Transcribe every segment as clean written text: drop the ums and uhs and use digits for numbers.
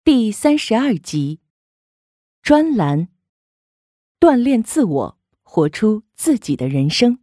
第32集，专栏：锻炼自我，活出自己的人生。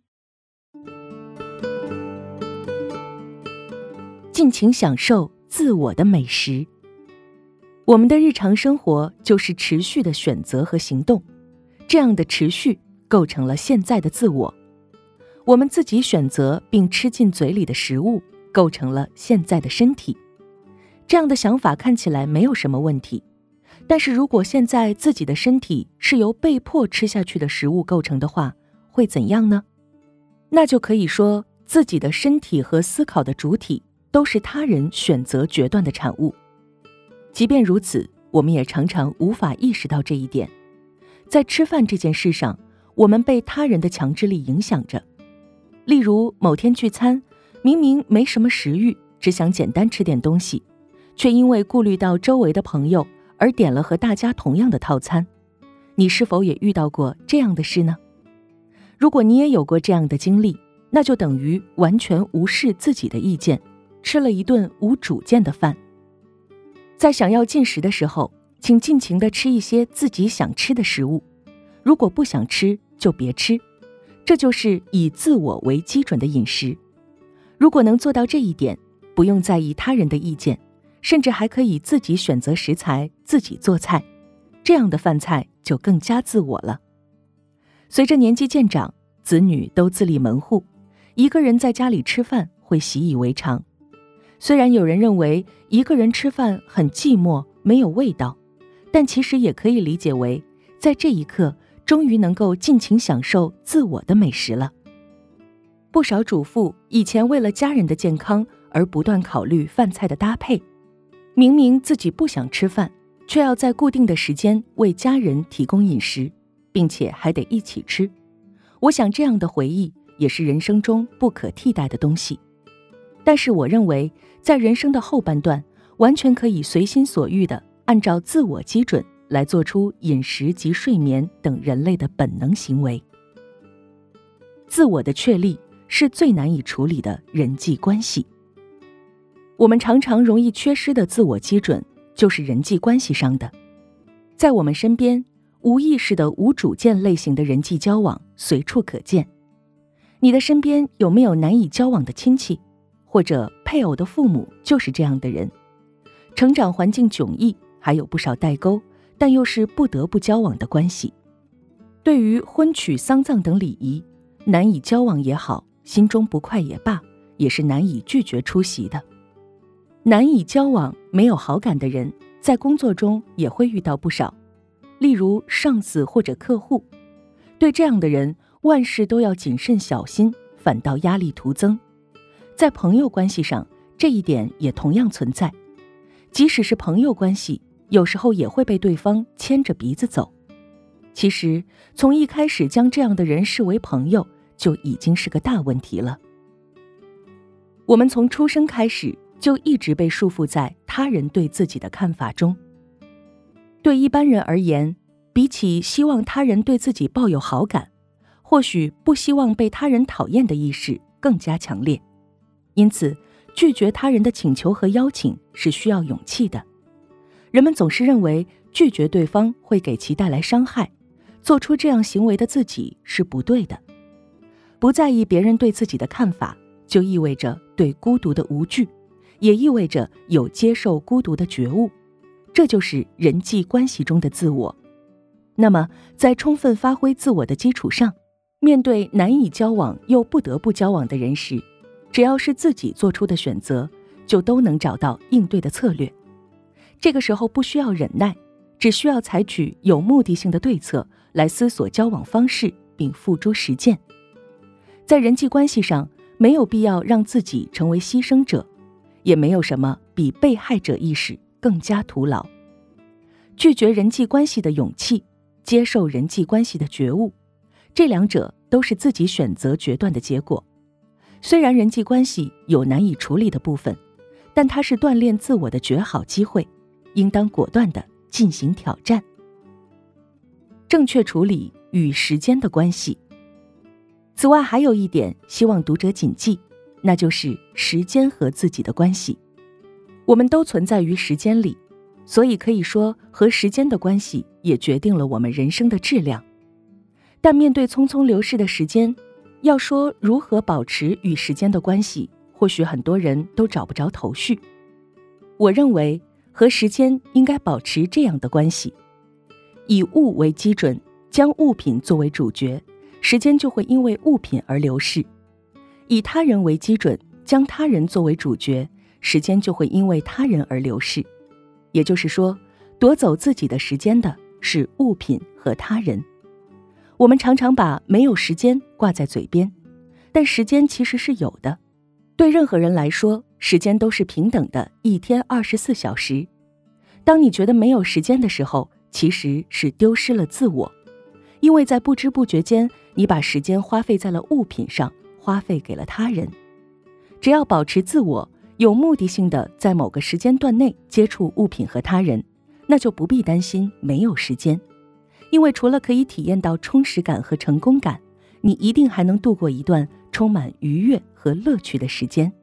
尽情享受自我的美食。我们的日常生活就是持续的选择和行动，这样的持续构成了现在的自我。我们自己选择并吃进嘴里的食物，构成了现在的身体。这样的想法看起来没有什么问题，但是如果现在自己的身体是由被迫吃下去的食物构成的话，会怎样呢？那就可以说，自己的身体和思考的主体都是他人选择决断的产物。即便如此，我们也常常无法意识到这一点。在吃饭这件事上，我们被他人的强制力影响着。例如某天聚餐，明明没什么食欲，只想简单吃点东西，却因为顾虑到周围的朋友而点了和大家同样的套餐。你是否也遇到过这样的事呢？如果你也有过这样的经历，那就等于完全无视自己的意见，吃了一顿无主见的饭。在想要进食的时候，请尽情地吃一些自己想吃的食物，如果不想吃就别吃，这就是以自我为基准的饮食。如果能做到这一点，不用在意他人的意见，甚至还可以自己选择食材，自己做菜，这样的饭菜就更加自我了。随着年纪渐长，子女都自立门户，一个人在家里吃饭会习以为常。虽然有人认为一个人吃饭很寂寞，没有味道，但其实也可以理解为，在这一刻终于能够尽情享受自我的美食了。不少主妇以前为了家人的健康而不断考虑饭菜的搭配，明明自己不想吃饭，却要在固定的时间为家人提供饮食，并且还得一起吃。我想这样的回忆也是人生中不可替代的东西。但是我认为，在人生的后半段，完全可以随心所欲地按照自我基准来做出饮食及睡眠等人类的本能行为。自我的确立是最难以处理的人际关系。我们常常容易缺失的自我基准，就是人际关系上的。在我们身边，无意识的无主见类型的人际交往随处可见。你的身边有没有难以交往的亲戚，或者配偶的父母就是这样的人？成长环境迥异，还有不少代沟，但又是不得不交往的关系。对于婚娶丧葬等礼仪，难以交往也好，心中不快也罢，也是难以拒绝出席的。难以交往、没有好感的人，在工作中也会遇到不少，例如上司或者客户。对这样的人，万事都要谨慎小心，反倒压力徒增。在朋友关系上，这一点也同样存在。即使是朋友关系，有时候也会被对方牵着鼻子走。其实，从一开始将这样的人视为朋友，就已经是个大问题了。我们从出生开始，就一直被束缚在他人对自己的看法中。对一般人而言，比起希望他人对自己抱有好感，或许不希望被他人讨厌的意识更加强烈。因此，拒绝他人的请求和邀请是需要勇气的。人们总是认为拒绝对方会给其带来伤害，做出这样行为的自己是不对的。不在意别人对自己的看法，就意味着对孤独的无惧，也意味着有接受孤独的觉悟。这就是人际关系中的自我。那么，在充分发挥自我的基础上，面对难以交往又不得不交往的人时，只要是自己做出的选择，就都能找到应对的策略。这个时候不需要忍耐，只需要采取有目的性的对策来思索交往方式，并付诸实践。在人际关系上，没有必要让自己成为牺牲者，也没有什么比被害者意识更加徒劳。拒绝人际关系的勇气，接受人际关系的觉悟，这两者都是自己选择决断的结果。虽然人际关系有难以处理的部分，但它是锻炼自我的绝好机会，应当果断地进行挑战。正确处理与时间的关系。此外，还有一点希望读者谨记，那就是时间和自己的关系。我们都存在于时间里， 所以可以说，和时间的关系也决定了我们人生的质量。但面对匆匆流逝的时间，要说如何保持与时间的关系，或许很多人都找不着头绪。我认为和时间应该保持这样的关系：以物为基准，将物品作为主角，时间就会因为物品而流逝；以他人为基准，将他人作为主角，时间就会因为他人而流逝。也就是说，夺走自己的时间的是物品和他人。我们常常把没有时间挂在嘴边，但时间其实是有的。对任何人来说，时间都是平等的，一天24小时。当你觉得没有时间的时候，其实是丢失了自我，因为在不知不觉间，你把时间花费在了物品上，花费给了他人。只要保持自我，有目的性的在某个时间段内接触物品和他人，那就不必担心没有时间。因为除了可以体验到充实感和成功感，你一定还能度过一段充满愉悦和乐趣的时间。